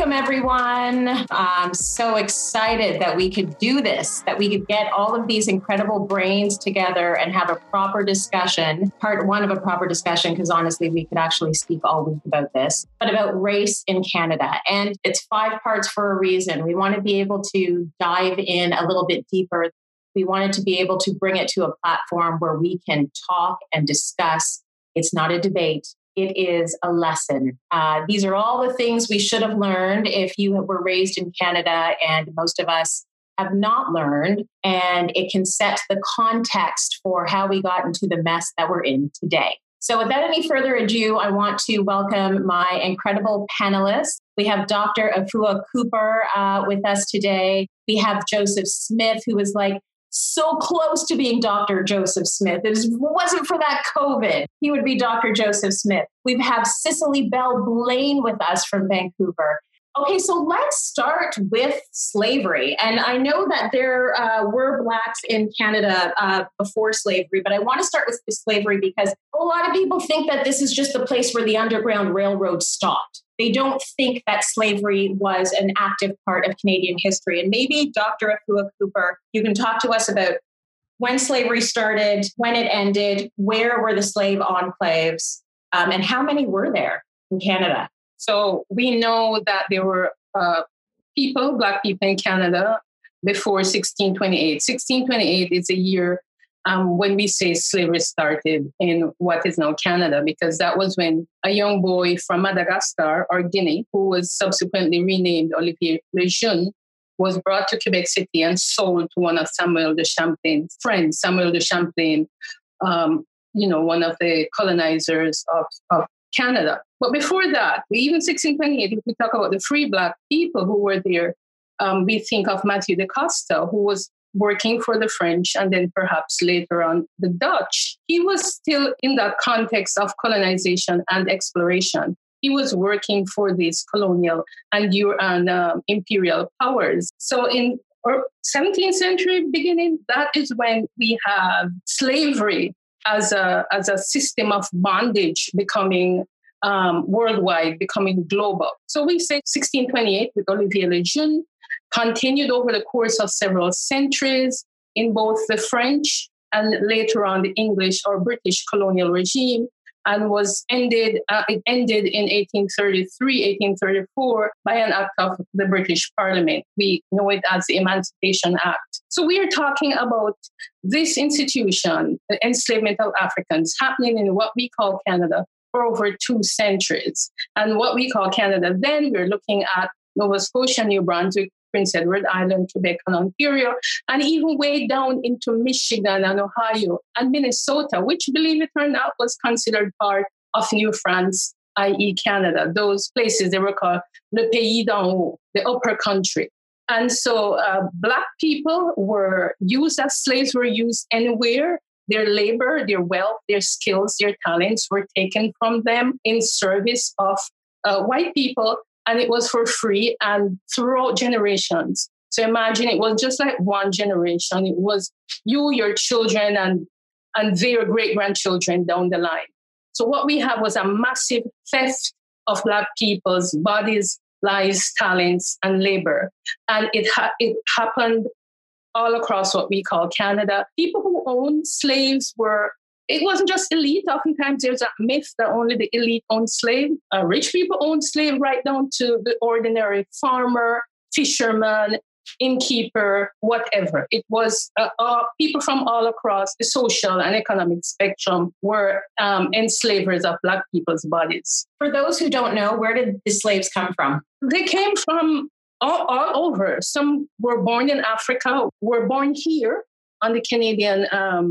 Welcome, everyone. I'm so excited that we could do this, that we could get all of these incredible brains together and have a proper discussion, part one of a proper discussion, because honestly, we could actually speak all week about this, but about race in Canada. And it's 5 parts for a reason. We want to be able to dive in a little bit deeper. We wanted to be able to bring it to a platform where we can talk and discuss. It's not a debate. It is a lesson. These are all the things we should have learned if you were raised in Canada, and most of us have not learned. And it can set the context for how we got into the mess that we're in today. So without any further ado, I want to welcome my incredible panelists. We have Dr. Afua Cooper with us today. We have Joseph Smith, who is like so close to being Dr. Joseph Smith. If it wasn't for that COVID, he would be Dr. Joseph Smith. We have Cicely Bell Blain with us from Vancouver. Okay, so let's start with slavery. And I know that there were Blacks in Canada before slavery, but I want to start with slavery because a lot of people think that this is just the place where the Underground Railroad stopped. They don't think that slavery was an active part of Canadian history. And maybe Dr. Afua Cooper, you can talk to us about when slavery started, when it ended, where were the slave enclaves, and how many were there in Canada? So we know that there were Black people in Canada before 1628. 1628 is a year when we say slavery started in what is now Canada, because that was when a young boy from Madagascar or Guinea, who was subsequently renamed Olivier Lejeune, was brought to Quebec City and sold to one of Samuel de Champlain's friends. Samuel de Champlain, one of the colonizers of Canada. But before that, even 1628, if we talk about the free Black people who were there, we think of Matthew de Costa, who was working for the French and then perhaps later on the Dutch. He was still in that context of colonization and exploration. He was working for these colonial and imperial powers. So in 17th century beginning, that is when we have slavery as a system of bondage becoming worldwide, becoming global. So we say 1628 with Olivier Lejeune, continued over the course of several centuries in both the French and later on the English or British colonial regime, and it ended in 1833, 1834 by an act of the British Parliament. We know it as the Emancipation Act. So we are talking about this institution, the enslavement of Africans, happening in what we call Canada for over 2 centuries. And what we call Canada then, we're looking at Nova Scotia, New Brunswick, Prince Edward Island, Quebec, and Ontario, and even way down into Michigan and Ohio and Minnesota, which, believe it or not, was considered part of New France, i.e. Canada. Those places, they were called le pays d'en haut, the upper country. And so Black people were used as slaves, were used anywhere. Their labor, their wealth, their skills, their talents were taken from them in service of white people. And it was for free and throughout generations. So imagine it was just like one generation. It was you, your children, and their great-grandchildren down the line. So what we have was a massive theft of Black people's bodies, lives, talents, and labor. And it happened all across what we call Canada. People who owned slaves it wasn't just elite. Oftentimes there's a myth that only the elite owned slave. Rich people owned slave right down to the ordinary farmer, fisherman, innkeeper, whatever. It was people from all across the social and economic spectrum were enslavers of Black people's bodies. For those who don't know, where did the slaves come from? They came from all over. Some were born in Africa, were born here on the Canadian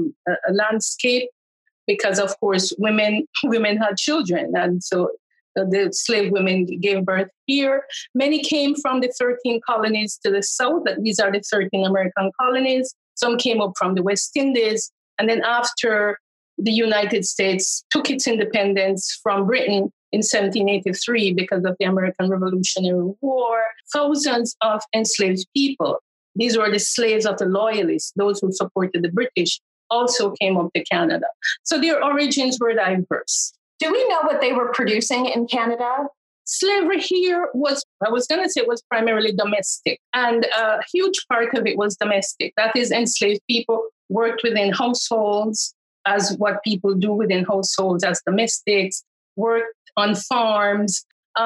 landscape, because, of course, women had children. And so the slave women gave birth here. Many came from the 13 colonies to the south. These are the 13 American colonies. Some came up from the West Indies. And then after the United States took its independence from Britain in 1783 because of the American Revolutionary War, thousands of enslaved people, these were the slaves of the Loyalists, those who supported the British, also came up to Canada. So their origins were diverse. Do we know what they were producing in Canada? Slavery here was, I was going to say it was primarily domestic. And a huge part of it was domestic. That is, enslaved people worked within households as what people do within households as domestics, worked on farms.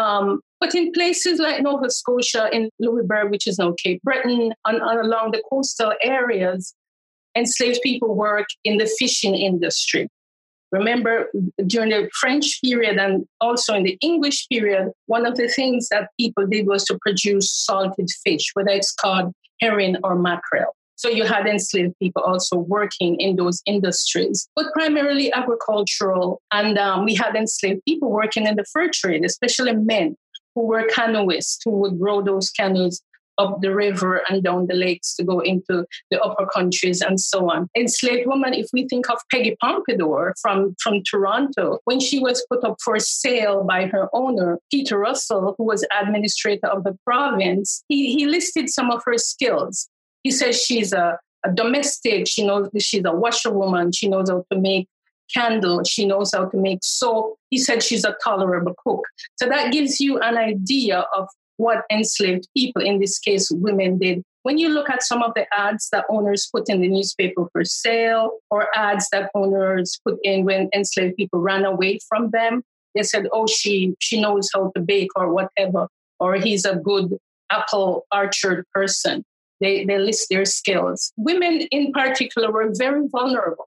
But in places like Nova Scotia, in Louisbourg, which is now Cape Breton, along the coastal areas, enslaved people work in the fishing industry. Remember, during the French period and also in the English period, one of the things that people did was to produce salted fish, whether it's cod, herring, or mackerel. So you had enslaved people also working in those industries, but primarily agricultural. And we had enslaved people working in the fur trade, especially men who were canoeists, who would row those canoes up the river and down the lakes to go into the upper countries and so on. Enslaved women, if we think of Peggy Pompadour from Toronto, when she was put up for sale by her owner, Peter Russell, who was administrator of the province, he listed some of her skills. He says she's a domestic, she knows she's a washerwoman, she knows how to make candles, she knows how to make soap. He said she's a tolerable cook. So that gives you an idea of what enslaved people, in this case, women, did. When you look at some of the ads that owners put in the newspaper for sale, or ads that owners put in when enslaved people ran away from them, they said, oh, she knows how to bake or whatever, or he's a good apple orchard person. They list their skills. Women in particular were very vulnerable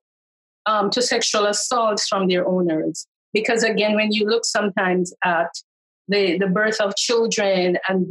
to sexual assaults from their owners. Because again, when you look sometimes at the birth of children, and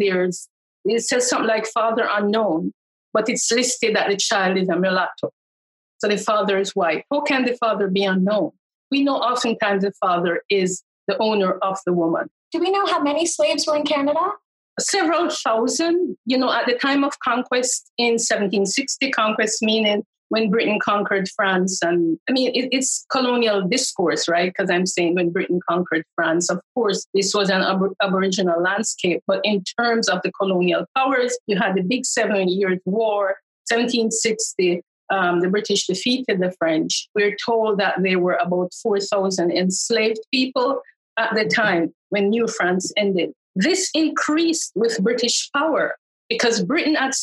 it says something like father unknown, but it's listed that the child is a mulatto. So the father is white. How can the father be unknown? We know oftentimes the father is the owner of the woman. Do we know how many slaves were in Canada? Several thousand. At the time of conquest in 1760, conquest meaning when Britain conquered France. And I mean, it's colonial discourse, right? Because I'm saying when Britain conquered France, of course, this was an aboriginal landscape. But in terms of the colonial powers, you had the big 7 Years' War, 1760. The British defeated the French. We're told that there were about 4,000 enslaved people at the time when New France ended. This increased with British power because Britain at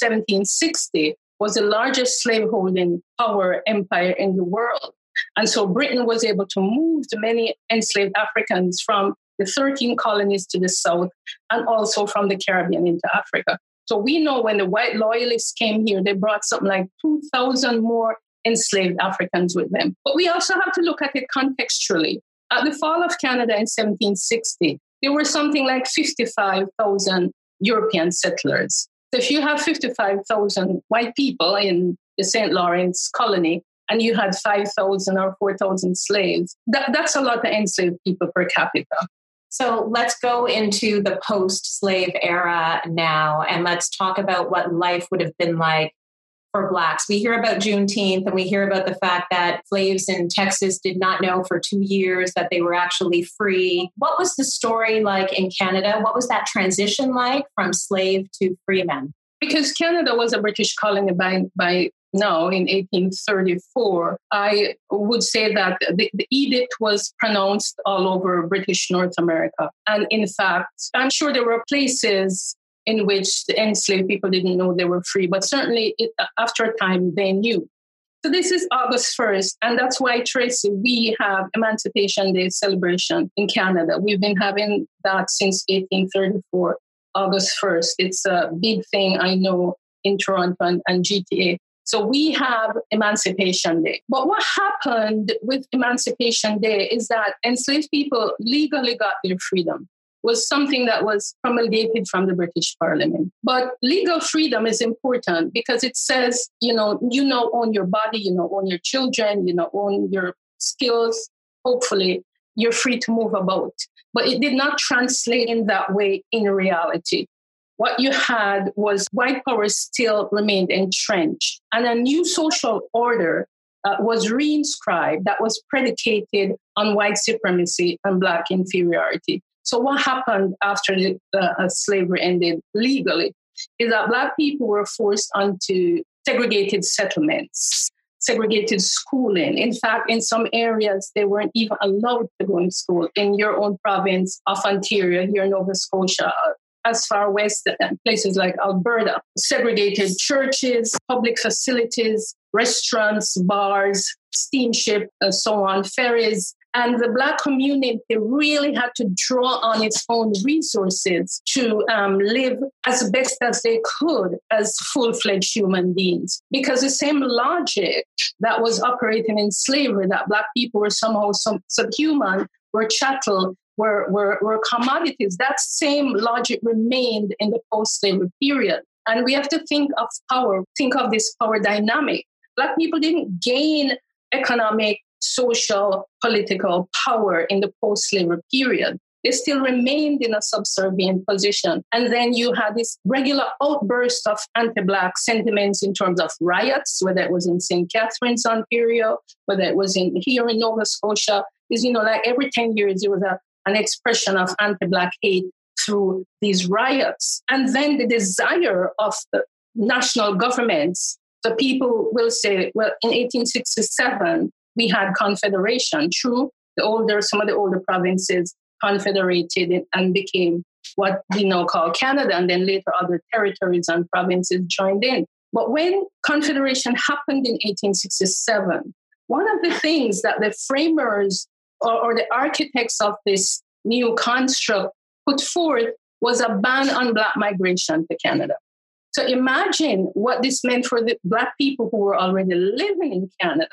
1760 was the largest slaveholding power empire in the world. And so Britain was able to move the many enslaved Africans from the 13 colonies to the south and also from the Caribbean into Africa. So we know when the white loyalists came here, they brought something like 2,000 more enslaved Africans with them. But we also have to look at it contextually. At the fall of Canada in 1760, there were something like 55,000 European settlers. So if you have 55,000 white people in the St. Lawrence colony and you had 5,000 or 4,000 slaves, that's a lot of enslaved people per capita. So let's go into the post-slave era now, and let's talk about what life would have been like for Blacks. We hear about Juneteenth, and we hear about the fact that slaves in Texas did not know for 2 years that they were actually free. What was the story like in Canada? What was that transition like from slave to free men? Because Canada was a British colony by now in 1834, I would say that the edict was pronounced all over British North America. And in fact, I'm sure there were places in which the enslaved people didn't know they were free, but certainly after a time they knew. So this is August 1st, and that's why, Tracy, we have Emancipation Day celebration in Canada. We've been having that since 1834, August 1st. It's a big thing, I know, in Toronto and GTA. So we have Emancipation Day. But what happened with Emancipation Day is that enslaved people legally got their freedom. Was something that was promulgated from the British Parliament. But legal freedom is important because it says, you now own your body, you now own your children, you now own your skills. Hopefully, you're free to move about. But it did not translate in that way in reality. What you had was white power still remained entrenched, and a new social order was reinscribed that was predicated on white supremacy and Black inferiority. So what happened after slavery ended legally is that Black people were forced onto segregated settlements. segregated schooling. In fact, in some areas, they weren't even allowed to go in school. In your own province of Ontario, here in Nova Scotia, as far west, places like Alberta, segregated churches, public facilities, restaurants, bars, steamship, and so on, ferries. And the Black community really had to draw on its own resources to live as best as they could as full-fledged human beings. Because the same logic that was operating in slavery, that Black people were somehow subhuman, were chattel, were commodities, that same logic remained in the post-slavery period. And we have to think of power, think of this power dynamic. Black people didn't gain economic, social, political power in the post-slavery period. They still remained in a subservient position. And then you had this regular outburst of anti-Black sentiments in terms of riots, whether it was in St. Catharines, Ontario, whether it was here in Nova Scotia. Is, like every 10 years, there was an expression of anti-Black hate through these riots. And then the desire of the national governments, the people will say, well, in 1867, we had confederation. True, some of the older provinces confederated and became what we now call Canada, and then later other territories and provinces joined in. But when confederation happened in 1867, one of the things that the framers or the architects of this new construct put forth was a ban on Black migration to Canada. So imagine what this meant for the Black people who were already living in Canada.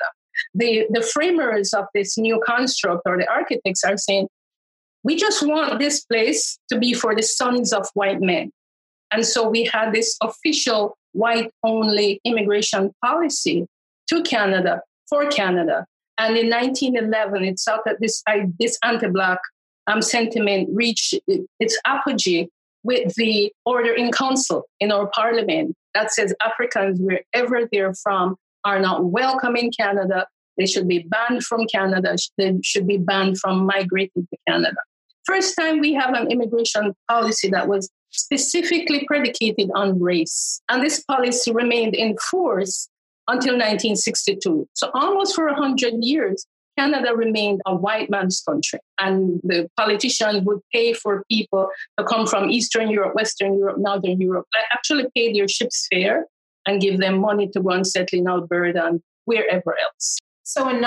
The framers of this new construct, or the architects, are saying, we just want this place to be for the sons of white men. And so we had this official white-only immigration policy to Canada, for Canada. And in 1911, it saw that this anti-Black sentiment reached its apogee with the Order in Council in our parliament that says Africans, wherever they're from, are not welcome in Canada. They should be banned from Canada. They should be banned from migrating to Canada. First time we have an immigration policy that was specifically predicated on race. And this policy remained in force until 1962. So almost for 100 years, Canada remained a white man's country. And the politicians would pay for people to come from Eastern Europe, Western Europe, Northern Europe, actually pay their ship's fare and give them money to go and settle in Alberta and wherever else. So in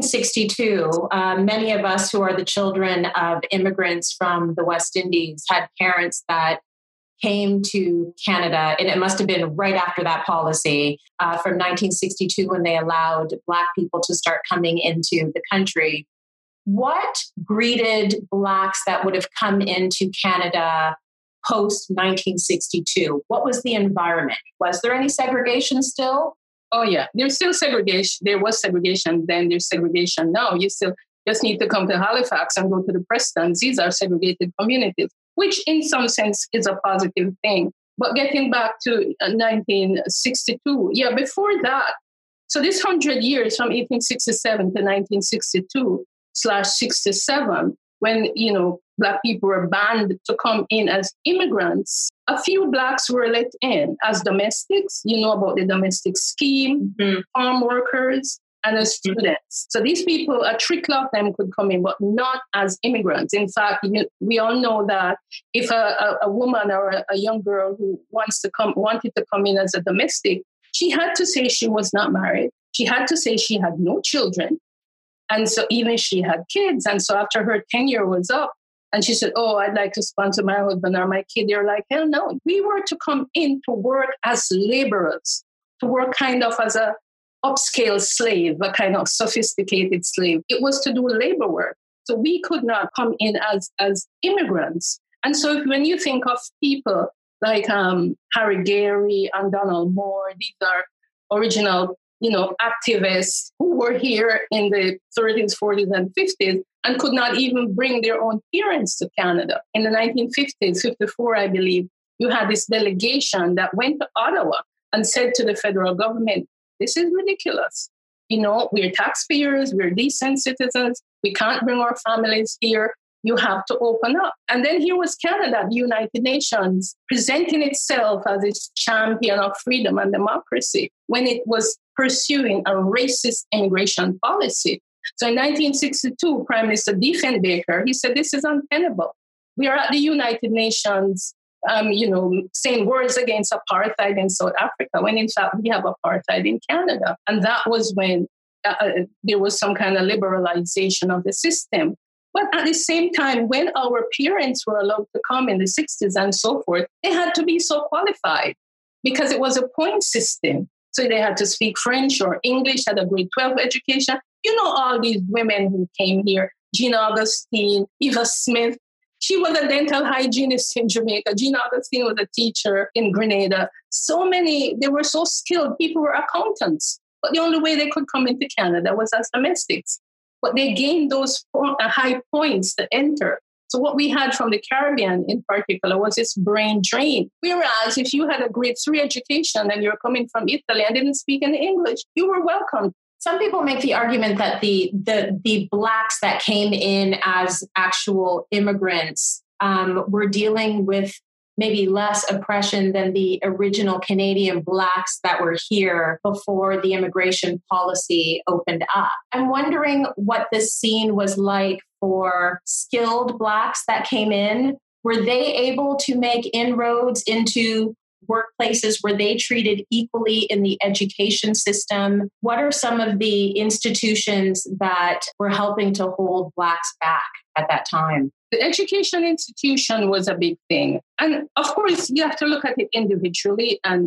1962, many of us who are the children of immigrants from the West Indies had parents that came to Canada, and it must have been right after that policy from 1962 when they allowed Black people to start coming into the country. What greeted Blacks that would have come into Canada post 1962? What was the environment? Was there any segregation still? Oh, yeah. There's still segregation. There was segregation then. There's segregation now. You still just need to come to Halifax and go to the Prestons. These are segregated communities, which in some sense is a positive thing. But getting back to 1962, before that, so this 100 years from 1867 to 1962/67, when, Black people were banned to come in as immigrants, a few Blacks were let in as domestics. You know about the domestic scheme, farm workers, and as students. So these people, a trickle of them could come in, but not as immigrants. In fact, we all know that if a woman or a young girl who wanted to come in as a domestic, she had to say she was not married. She had to say she had no children. And so even she had kids. And so after her tenure was up, and she said, oh, I'd like to sponsor my husband or my kid, they're like, hell no. We were to come in to work as laborers, to work kind of as a upscale slave, a kind of sophisticated slave. It was to do labor work. So we could not come in as immigrants. And so when you think of people like Harry Gary and Donald Moore, these are original, activists who were here in the 30s, 40s, and 50s and could not even bring their own parents to Canada. In the 1950s, 54, I believe, you had this delegation that went to Ottawa and said to the federal government, this is ridiculous. We're taxpayers, we're decent citizens, we can't bring our families here. You have to open up. And then here was Canada, the United Nations, presenting itself as its champion of freedom and democracy when it was pursuing a racist immigration policy. So in 1962, Prime Minister Diefenbaker, he said, this is untenable. We are at the United Nations, saying words against apartheid in South Africa, when in fact we have apartheid in Canada. And that was when there was some kind of liberalization of the system. But at the same time, when our parents were allowed to come in the 60s and so forth, they had to be so qualified because it was a point system. So they had to speak French or English, had a grade 12 education. You know, all these women who came here, Jean Augustine, Eva Smith. She was a dental hygienist in Jamaica. Jean Augustine was a teacher in Grenada. So many, they were so skilled. People were accountants. But the only way they could come into Canada was as domestics. But they gained those high points to enter. So what we had from the Caribbean in particular was this brain drain. Whereas if you had a grade 3 education and you're coming from Italy and didn't speak any English, you were welcome. Some people make the argument that the Blacks that came in as actual immigrants were dealing with maybe less oppression than the original Canadian Blacks that were here before the immigration policy opened up. I'm wondering what this scene was like for skilled Blacks that came in. Were they able to make inroads into workplaces? Were they treated equally in the education system? What are some of the institutions that were helping to hold Blacks back at that time? The education institution was a big thing. And of course, you have to look at it individually and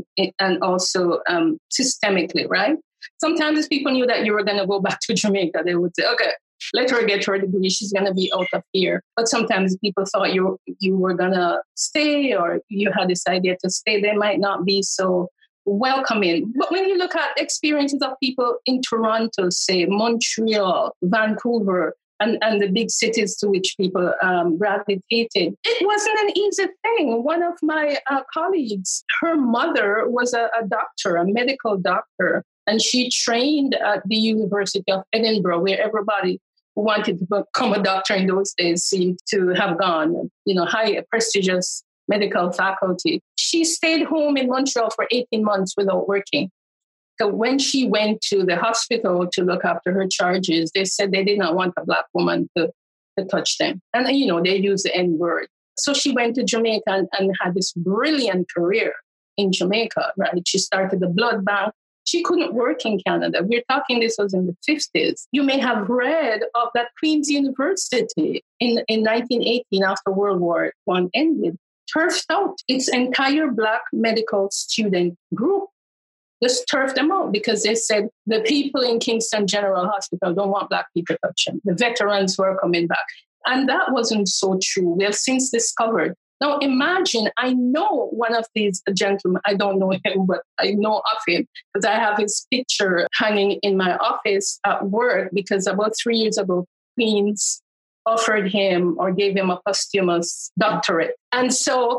also systemically, right? Sometimes people knew that you were going to go back to Jamaica. They would say, okay, let her get her degree. She's going to be out of here. But sometimes people thought you were going to stay or you had this idea to stay. They might not be so welcoming. But when you look at experiences of people in Toronto, say Montreal, Vancouver, and the big cities to which people gravitated, it wasn't an easy thing. One of my colleagues, her mother was a doctor, a medical doctor, and she trained at the University of Edinburgh, where everybody who wanted to become a doctor in those days seemed to have gone, high prestigious medical faculty. She stayed home in Montreal for 18 months without working. So when she went to the hospital to look after her charges, they said they did not want a Black woman to touch them. And, they used the N-word. So she went to Jamaica and had this brilliant career in Jamaica, right? She started the blood bank. She couldn't work in Canada. We're talking, this was in the 50s. You may have read of that Queen's University in 1918 after World War I ended, turfed out its entire Black medical student group. Just turfed them out because they said the people in Kingston General Hospital don't want Black people to touch them. The veterans were coming back. And that wasn't so true. We have since discovered. Now imagine, I know one of these gentlemen, I don't know him, but I know of him because I have his picture hanging in my office at work because about 3 years ago, Queen's offered him or gave him a posthumous doctorate. And so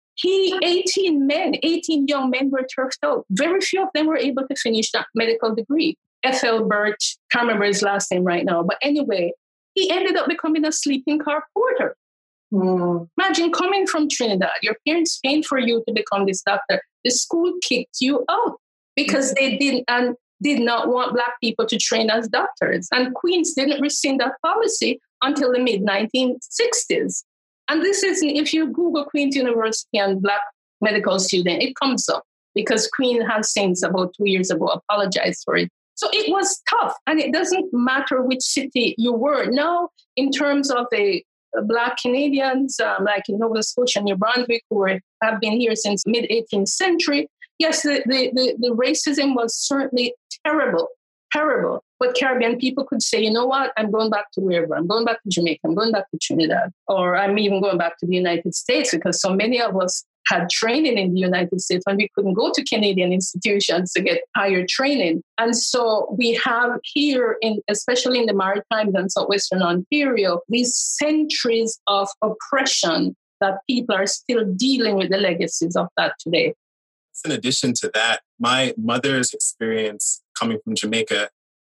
18 young men were turfed out. Very few of them were able to finish that medical degree. F.L. Birch, can't remember his last name right now. But anyway, he ended up becoming a sleeping car porter. Imagine coming from Trinidad. Your parents paid for you to become this doctor. The school kicked you out because they did not want Black people to train as doctors. And Queens didn't rescind that policy until the mid-1960s. And this is, if you Google Queen's University and Black medical student, it comes up because Queen has since about 2 years ago apologized for it. So it was tough. And it doesn't matter which city you were. Now, in terms of the Black Canadians, like in Nova Scotia, New Brunswick, who have been here since mid-18th century, yes, the racism was certainly terrible. But Caribbean people could say, you know what, I'm going back to wherever. I'm going back to Jamaica. I'm going back to Trinidad. Or I'm even going back to the United States because so many of us had training in the United States when we couldn't go to Canadian institutions to get higher training. And so we have here, especially in the Maritimes and Southwestern Ontario, these centuries of oppression that people are still dealing with the legacies of that today. In addition to that, my mother's experience coming from Jamaica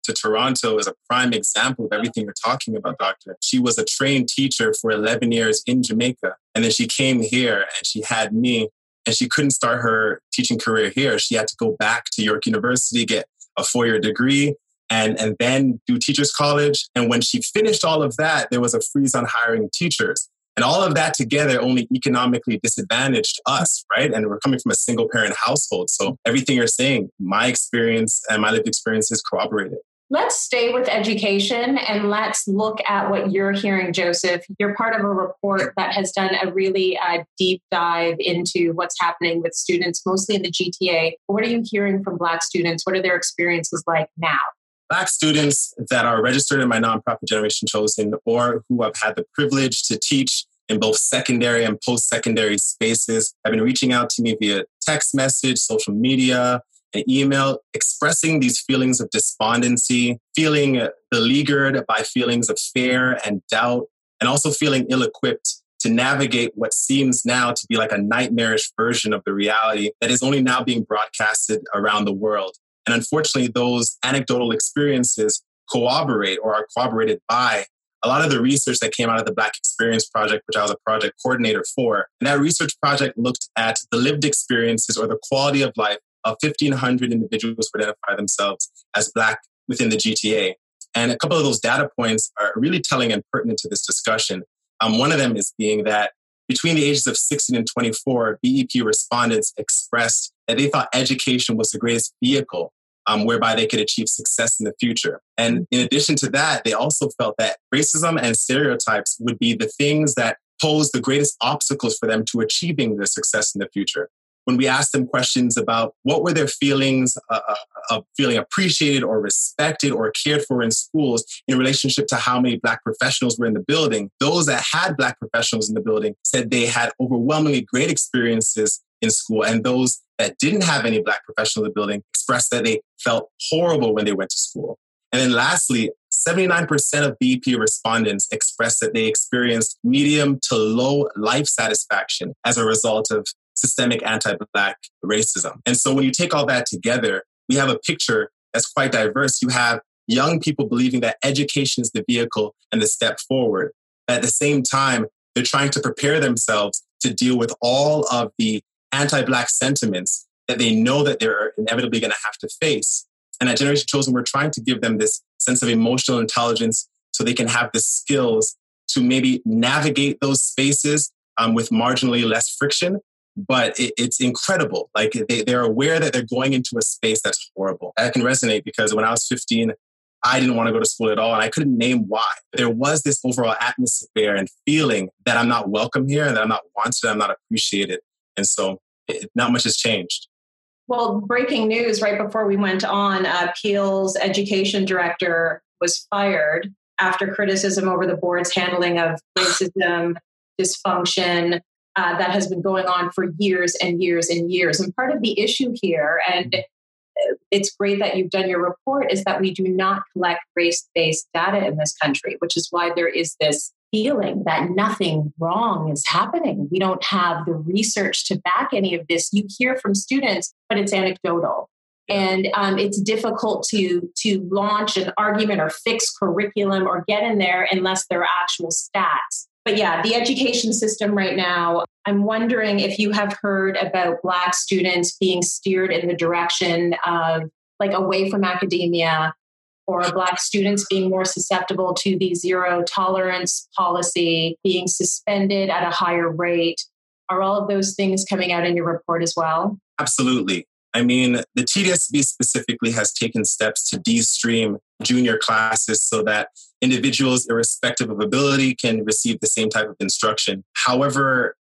to Toronto is a prime example of everything you're talking about, Doctor. She was a trained teacher for 11 years in Jamaica. And then she came here and she had me, and she couldn't start her teaching career here. She had to go back to York University, get a 4-year degree, and then do teachers college. And when she finished all of that, there was a freeze on hiring teachers. And all of that together only economically disadvantaged us, right? And we're coming from a single parent household. So everything you're saying, my experience and my lived experience is corroborated. Let's stay with education and let's look at what you're hearing, Joseph. You're part of a report that has done a really deep dive into what's happening with students, mostly in the GTA. What are you hearing from Black students? What are their experiences like now? Black students that are registered in my nonprofit Generation Chosen, or who have had the privilege to teach in both secondary and post-secondary spaces, have been reaching out to me via text message, social media, and email, expressing these feelings of despondency, feeling beleaguered by feelings of fear and doubt, and also feeling ill-equipped to navigate what seems now to be like a nightmarish version of the reality that is only now being broadcasted around the world. And unfortunately, those anecdotal experiences corroborate or are corroborated by a lot of the research that came out of the Black Experience Project, which I was a project coordinator for. And that research project looked at the lived experiences or the quality of life of 1,500 individuals who identify themselves as Black within the GTA. And a couple of those data points are really telling and pertinent to this discussion. One of them is being that between the ages of 16 and 24, BEP respondents expressed that they thought education was the greatest vehicle whereby they could achieve success in the future. And in addition to that, they also felt that racism and stereotypes would be the things that pose the greatest obstacles for them to achieving their success in the future. When we asked them questions about what were their feelings of feeling appreciated or respected or cared for in schools in relationship to how many Black professionals were in the building, those that had Black professionals in the building said they had overwhelmingly great experiences in school. And those that didn't have any Black professionals in the building expressed that they felt horrible when they went to school. And then lastly, 79% of BEP respondents expressed that they experienced medium to low life satisfaction as a result of systemic anti-Black racism. And so when you take all that together, we have a picture that's quite diverse. You have young people believing that education is the vehicle and the step forward. At the same time, they're trying to prepare themselves to deal with all of the anti-Black sentiments that they know that they're inevitably going to have to face. And at Generation Chosen, we're trying to give them this sense of emotional intelligence so they can have the skills to maybe navigate those spaces with marginally less friction. But it's incredible. Like they're aware that they're going into a space that's horrible. That can resonate because when I was 15, I didn't want to go to school at all. And I couldn't name why. There was this overall atmosphere and feeling that I'm not welcome here and that I'm not wanted, I'm not appreciated. And so not much has changed. Well, breaking news right before we went on, Peel's education director was fired after criticism over the board's handling of racism, dysfunction, that has been going on for years and years and years. And part of the issue here, and it's great that you've done your report, is that we do not collect race-based data in this country, which is why there is this feeling that nothing wrong is happening. We don't have the research to back any of this. You hear from students, but it's anecdotal. And it's difficult to launch an argument or fix curriculum or get in there unless there are actual stats. But yeah, the education system right now, I'm wondering if you have heard about Black students being steered in the direction of like away from academia, or Black students being more susceptible to the zero tolerance policy, being suspended at a higher rate. Are all of those things coming out in your report as well? Absolutely. I mean, the TDSB specifically has taken steps to de-stream junior classes so that individuals, irrespective of ability, can receive the same type of instruction. However,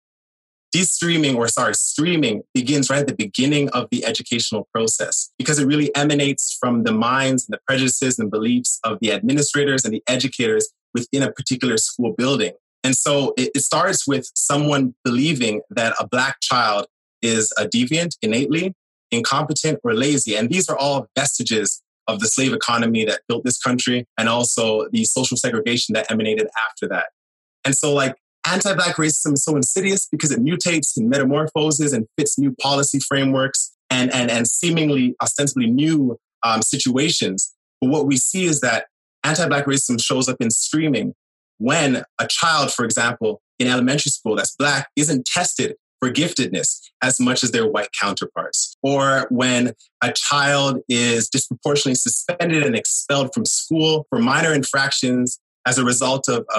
streaming begins right at the beginning of the educational process because it really emanates from the minds and the prejudices and beliefs of the administrators and the educators within a particular school building. And so it starts with someone believing that a Black child is a deviant innately, incompetent, or lazy. And these are all vestiges of the slave economy that built this country and also the social segregation that emanated after that. And so like anti-Black racism is so insidious because it mutates and metamorphoses and fits new policy frameworks and seemingly ostensibly new situations. But what we see is that anti-Black racism shows up in streaming when a child, for example, in elementary school that's Black isn't tested for giftedness as much as their white counterparts, or when a child is disproportionately suspended and expelled from school for minor infractions as a result of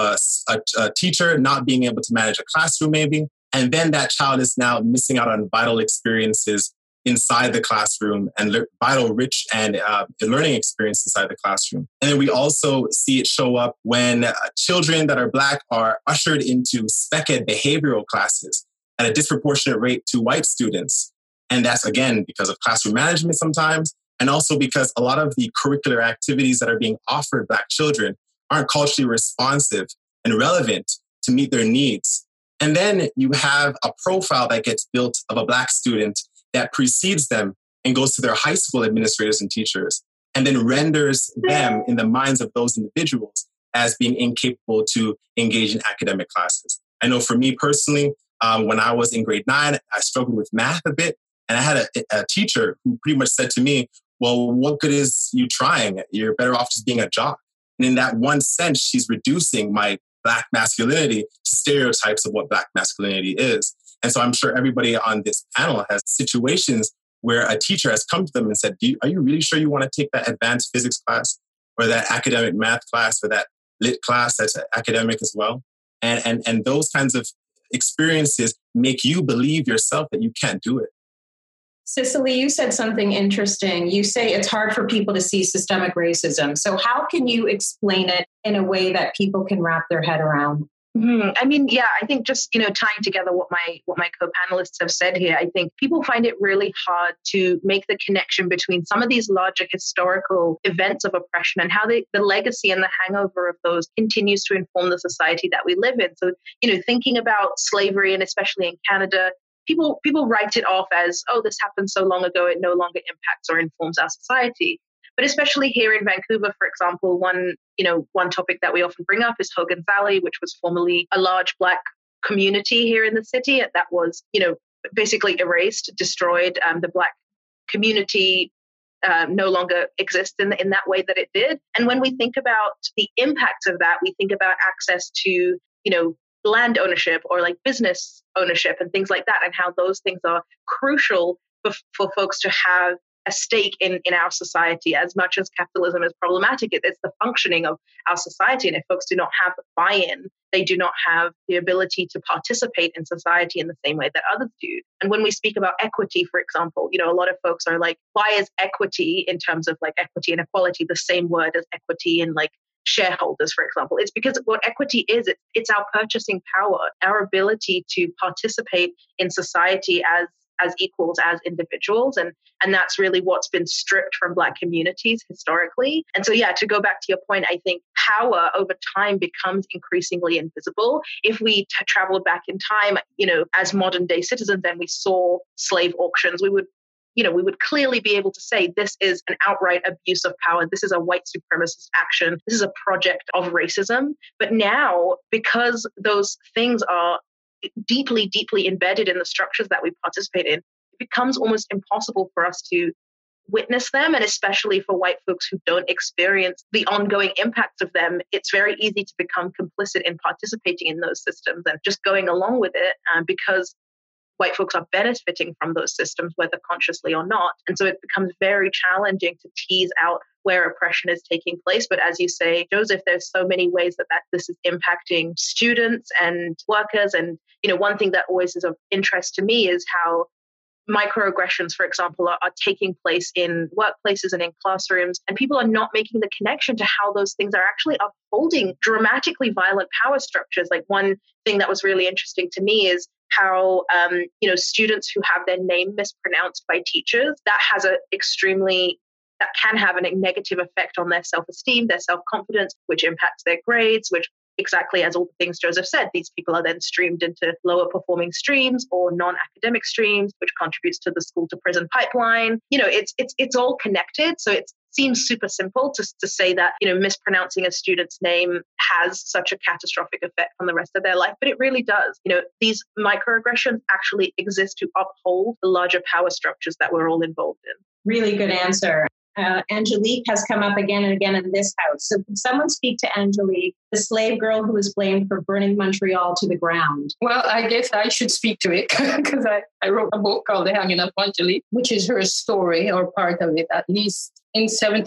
a teacher not being able to manage a classroom maybe, and then that child is now missing out on vital experiences inside the classroom and vital, rich and learning experience inside the classroom. And then we also see it show up when children that are Black are ushered into spec ed behavioral classes at a disproportionate rate to white students. And that's, again, because of classroom management sometimes, and also because a lot of the curricular activities that are being offered Black children aren't culturally responsive and relevant to meet their needs. And then you have a profile that gets built of a Black student that precedes them and goes to their high school administrators and teachers, and then renders them in the minds of those individuals as being incapable to engage in academic classes. I know for me personally, when I was in grade 9, I struggled with math a bit, and I had a teacher who pretty much said to me, well, what good is you trying? You're better off just being a jock. And in that one sense, she's reducing my Black masculinity to stereotypes of what Black masculinity is. And so I'm sure everybody on this panel has situations where a teacher has come to them and said, are you really sure you want to take that advanced physics class or that academic math class or that lit class that's academic as well? And those kinds of experiences make you believe yourself that you can't do it. Cicely, you said something interesting. You say it's hard for people to see systemic racism. So how can you explain it in a way that people can wrap their head around? I mean, yeah, I think just, tying together what my co-panelists have said here, I think people find it really hard to make the connection between some of these larger historical events of oppression and how the legacy and the hangover of those continues to inform the society that we live in. So, thinking about slavery, and especially in Canada, people write it off as, oh, this happened so long ago, it no longer impacts or informs our society. But especially here in Vancouver, for example, one topic that we often bring up is Hogan's Alley, which was formerly a large Black community here in the city that was, basically erased, destroyed. The Black community no longer exists in that way that it did. And when we think about the impacts of that, we think about access to, land ownership or like business ownership and things like that, and how those things are crucial for folks to have a stake in our society. As much as capitalism is problematic, it's the functioning of our society. And if folks do not have buy-in, they do not have the ability to participate in society in the same way that others do. And when we speak about equity, for example, a lot of folks are like, why is equity, in terms of like equity and equality, the same word as equity in like shareholders, for example? It's because what equity is, it's our purchasing power, our ability to participate in society as equals, as individuals. And that's really what's been stripped from Black communities historically. And so, yeah, to go back to your point, I think power over time becomes increasingly invisible. If we traveled back in time, as modern day citizens, and we saw slave auctions, we would clearly be able to say this is an outright abuse of power. This is a white supremacist action. This is a project of racism. But now, because those things are deeply, deeply embedded in the structures that we participate in, it becomes almost impossible for us to witness them. And especially for white folks who don't experience the ongoing impacts of them, it's very easy to become complicit in participating in those systems and just going along with it because white folks are benefiting from those systems, whether consciously or not. And so it becomes very challenging to tease out where oppression is taking place. But as you say, Joseph, there's so many ways that this is impacting students and workers. And, one thing that always is of interest to me is how microaggressions, for example, are taking place in workplaces and in classrooms, and people are not making the connection to how those things are actually upholding dramatically violent power structures. Like, one thing that was really interesting to me is how, students who have their name mispronounced by teachers, that can have a negative effect on their self-esteem, their self-confidence, which impacts their grades, which, exactly as all the things Joseph said, these people are then streamed into lower performing streams or non-academic streams, which contributes to the school to prison pipeline. It's all connected. So it seems super simple to say that, mispronouncing a student's name has such a catastrophic effect on the rest of their life, but it really does. These microaggressions actually exist to uphold the larger power structures that we're all involved in. Really good answer. Angelique has come up again and again in this house. So could someone speak to Angelique, the slave girl who was blamed for burning Montreal to the ground? Well, I guess I should speak to it because I wrote a book called The Hanging of Angelique, which is her story, or part of it at least. In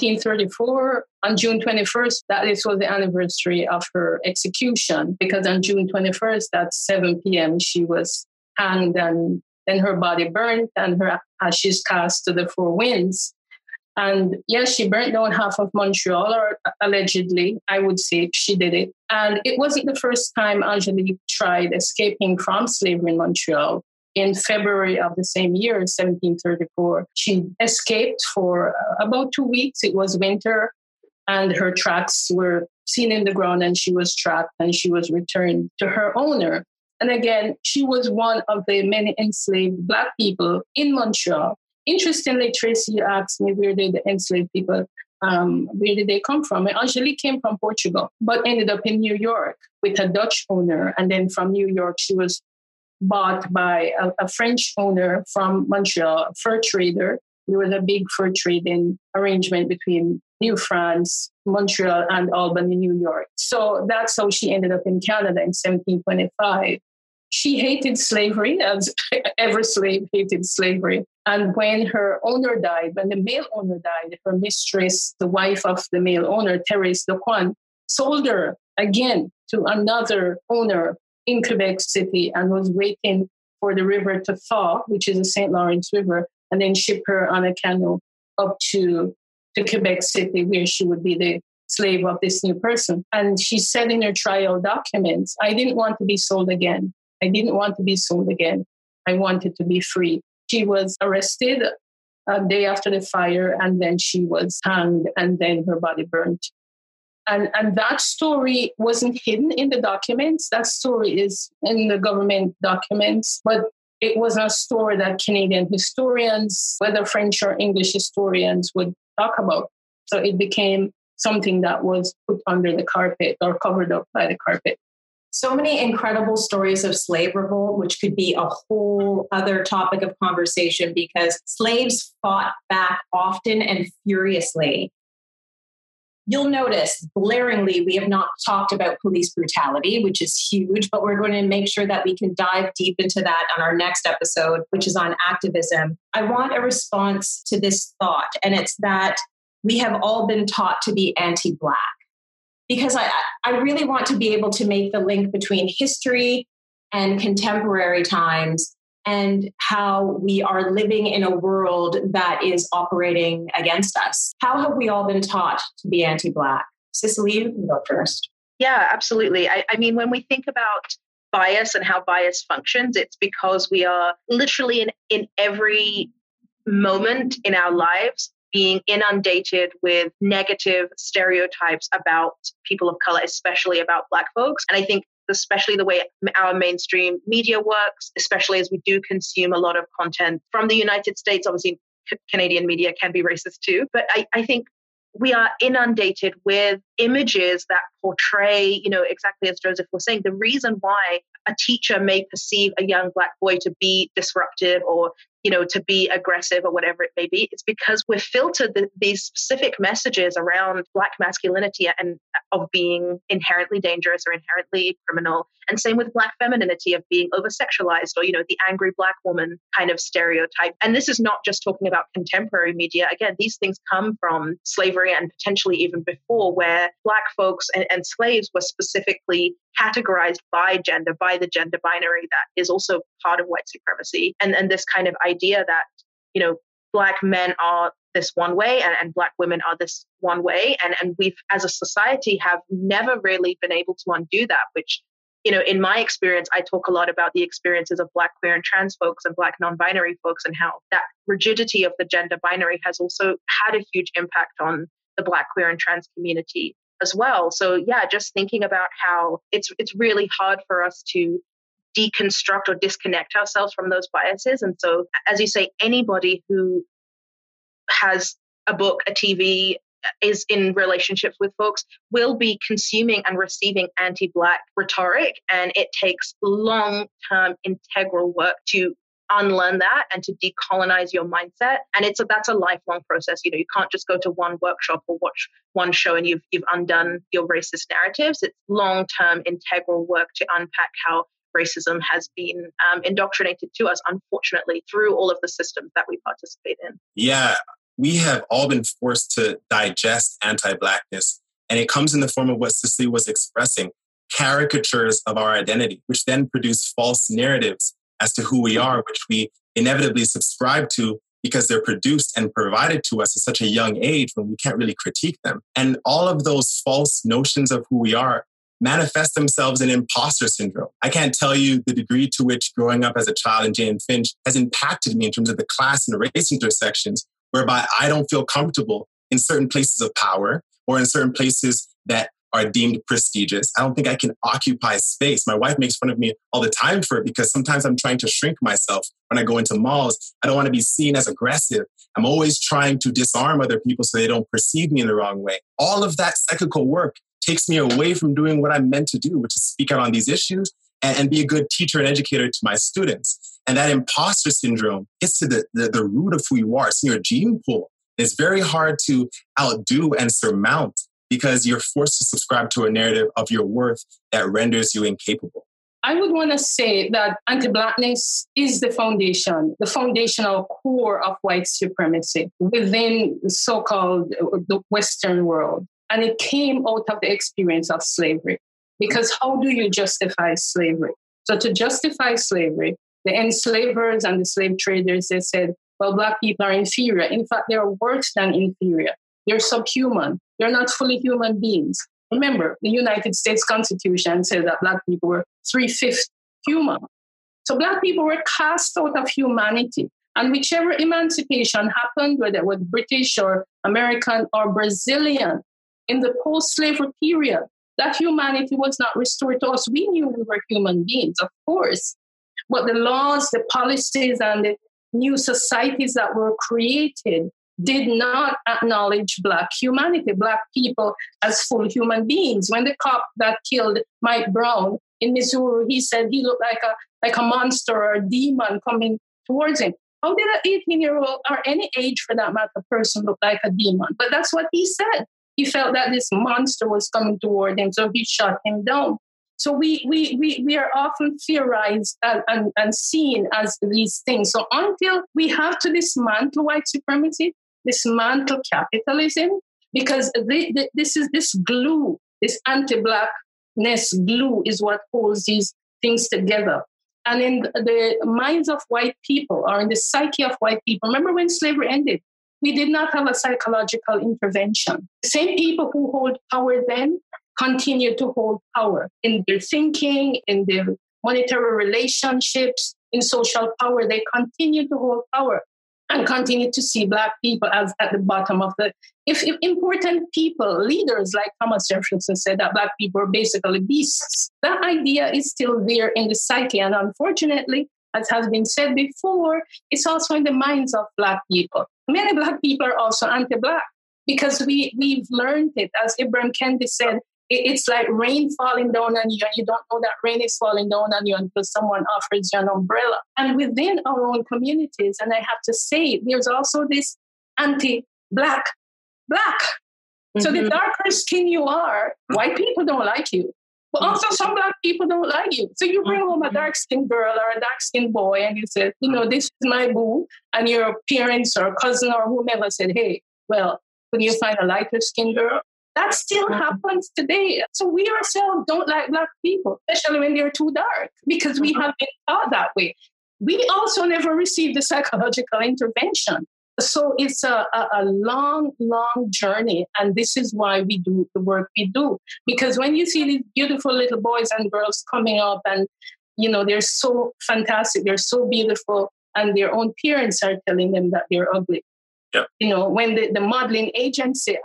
1734, on June 21st, this was the anniversary of her execution, because on June 21st at 7 p.m., she was hanged, and then her body burnt and her ashes cast to the four winds. And yes, she burnt down half of Montreal, or allegedly, I would say she did it. And it wasn't the first time Angelique tried escaping from slavery in Montreal. In February of the same year, 1734, she escaped for about 2 weeks. It was winter, and her tracks were seen in the ground, and she was tracked, and she was returned to her owner. And again, she was one of the many enslaved Black people in Montreal. Interestingly, Tracy, you asked me where did the enslaved people, where did they come from? And Angelique came from Portugal, but ended up in New York with a Dutch owner. And then from New York, she was bought by a French owner from Montreal, a fur trader. There was a big fur trading arrangement between New France, Montreal, and Albany, New York. So that's how she ended up in Canada in 1725. She hated slavery, as every slave hated slavery. And when her owner died, when the male owner died, her mistress, the wife of the male owner, Thérèse Lecointe, sold her again to another owner in Quebec City, and was waiting for the river to thaw, which is the St. Lawrence River, and then ship her on a canoe up to Quebec City, where she would be the slave of this new person. And she said in her trial documents, I didn't want to be sold again. I didn't want to be sold again. I wanted to be free. She was arrested a day after the fire, and then she was hanged, and then her body burnt. And that story wasn't hidden in the documents. That story is in the government documents, but it was a story that Canadian historians, whether French or English historians, would talk about. So it became something that was put under the carpet or covered up by the carpet. So many incredible stories of slave revolt, which could be a whole other topic of conversation, because slaves fought back often and furiously. You'll notice glaringly, we have not talked about police brutality, which is huge, but we're going to make sure that we can dive deep into that on our next episode, which is on activism. I want a response to this thought, and it's that we have all been taught to be anti-Black. Because I really want to be able to make the link between history and contemporary times and how we are living in a world that is operating against us. How have we all been taught to be anti-Black? Cicely, you can go first. Yeah, absolutely. I mean, when we think about bias and how bias functions, it's because we are literally in every moment in our lives being inundated with negative stereotypes about people of color, especially about Black folks. And I think especially the way our mainstream media works, especially as we do consume a lot of content from the United States. Obviously, Canadian media can be racist too. But I think we are inundated with images that portray, exactly as Joseph was saying, the reason why a teacher may perceive a young Black boy to be disruptive or to be aggressive or whatever it may be. It's because we've filtered these specific messages around Black masculinity and of being inherently dangerous or inherently criminal. And same with Black femininity, of being over-sexualized, or, the angry Black woman kind of stereotype. And this is not just talking about contemporary media. Again, these things come from slavery and potentially even before, where Black folks and slaves were specifically categorized by gender, by the gender binary that is also part of white supremacy. And this kind of idea that, Black men are this one way and Black women are this one way. And we've, as a society, have never really been able to undo that, which, in my experience, I talk a lot about the experiences of Black, queer, and trans folks and Black non-binary folks, and how that rigidity of the gender binary has also had a huge impact on the Black, queer, and trans community as well. So yeah, just thinking about how it's really hard for us to deconstruct or disconnect ourselves from those biases. And so, as you say, anybody who has a book, a TV, is in relationships with folks will be consuming and receiving anti-Black rhetoric. And it takes long-term integral work to unlearn that and to decolonize your mindset. And that's a lifelong process. You can't just go to one workshop or watch one show and you've undone your racist narratives. It's long-term integral work to unpack how racism has been indoctrinated to us, unfortunately, through all of the systems that we participate in. Yeah, we have all been forced to digest anti-Blackness. And it comes in the form of what Cicely was expressing, caricatures of our identity, which then produce false narratives as to who we are, which we inevitably subscribe to because they're produced and provided to us at such a young age when we can't really critique them. And all of those false notions of who we are manifest themselves in imposter syndrome. I can't tell you the degree to which growing up as a child in Jane Finch has impacted me in terms of the class and race intersections, whereby I don't feel comfortable in certain places of power or in certain places that are deemed prestigious. I don't think I can occupy space. My wife makes fun of me all the time for it because sometimes I'm trying to shrink myself when I go into malls. I don't want to be seen as aggressive. I'm always trying to disarm other people so they don't perceive me in the wrong way. All of that cyclical work takes me away from doing what I'm meant to do, which is speak out on these issues and be a good teacher and educator to my students. And that imposter syndrome gets to the root of who you are. It's in your gene pool. It's very hard to outdo and surmount because you're forced to subscribe to a narrative of your worth that renders you incapable. I would want to say that anti-Blackness is the foundational core of white supremacy within the so-called the Western world. And it came out of the experience of slavery. Because how do you justify slavery? So to justify slavery, the enslavers and the slave traders, they said, well, Black people are inferior. In fact, they're worse than inferior. They're subhuman. They're not fully human beings. Remember, the United States Constitution said that Black people were 3/5 human. So Black people were cast out of humanity. And whichever emancipation happened, whether it was British or American or Brazilian, in the post-slavery period, that humanity was not restored to us. We knew we were human beings, of course. But the laws, the policies, and the new societies that were created did not acknowledge Black humanity, Black people as full human beings. When the cop that killed Mike Brown in Missouri, he said he looked like a monster or a demon coming towards him. How did an 18-year-old, or any age for that matter, person look like a demon? But that's what he said. He felt that this monster was coming toward him, so he shot him down. So we are often theorized and seen as these things. So until we have to dismantle white supremacy, dismantle capitalism, because this glue, this anti-Blackness glue is what holds these things together. And in the minds of white people, or in the psyche of white people, remember when slavery ended, we did not have a psychological intervention. The same people who hold power then continue to hold power in their thinking, in their monetary relationships, in social power. They continue to hold power and continue to see Black people as at the bottom of the... If important people, leaders like Thomas Jefferson said that Black people are basically beasts, that idea is still there in the psyche. And unfortunately, as has been said before, it's also in the minds of Black people. Many Black people are also anti-Black because we've learned it. As Ibram Kendi said, it's like rain falling down on you, and you don't know that rain is falling down on you until someone offers you an umbrella. And within our own communities, and I have to say, there's also this anti-Black. Mm-hmm. So the darker skin you are, white people don't like you. But also some Black people don't like you. So you bring home a dark-skinned girl or a dark-skinned boy and you say, this is my boo. And your parents or cousin or whomever said, hey, well, could you find a lighter-skinned girl? That still happens today. So we ourselves don't like Black people, especially when they're too dark, because we have been taught that way. We also never received the psychological intervention. So it's a long, long journey. And this is why we do the work we do. Because when you see these beautiful little boys and girls coming up and, they're so fantastic, they're so beautiful, and their own parents are telling them that they're ugly. Yep. When the modeling agency,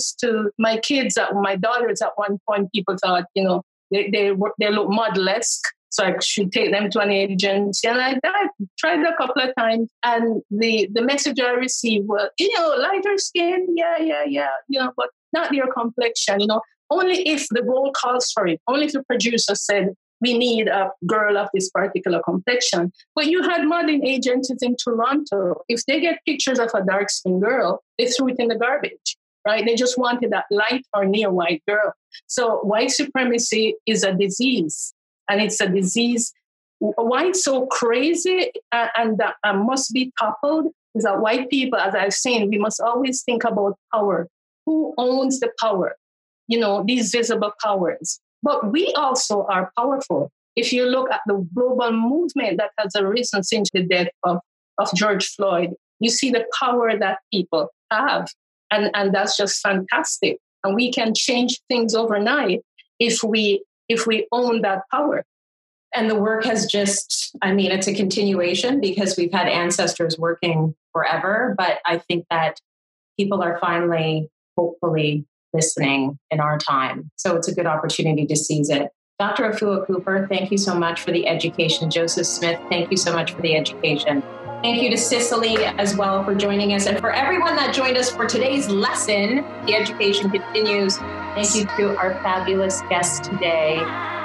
my daughters at one point, people thought, they look model-esque. So I should take them to an agency. And I tried a couple of times. And the message I received was, lighter skin, yeah, but not their complexion, only if the role calls for it. Only if the producer said, we need a girl of this particular complexion. But you had modeling agencies in Toronto. If they get pictures of a dark-skinned girl, they threw it in the garbage, right? They just wanted that light or near white girl. So white supremacy is a disease, and it's a disease. Why it's so crazy and must be toppled is that white people, as I've seen, we must always think about power. Who owns the power? These visible powers. But we also are powerful. If you look at the global movement that has arisen since the death of George Floyd, you see the power that people have. And that's just fantastic. And we can change things overnight if we own that power. And the work has it's a continuation because we've had ancestors working forever. But I think that people are finally, hopefully, listening in our time. So it's a good opportunity to seize it. Dr. Afua Cooper, thank you so much for the education. Joseph Smith, thank you so much for the education. Thank you to Cicely as well for joining us. And for everyone that joined us for today's lesson, the education continues. Thank you to our fabulous guests today.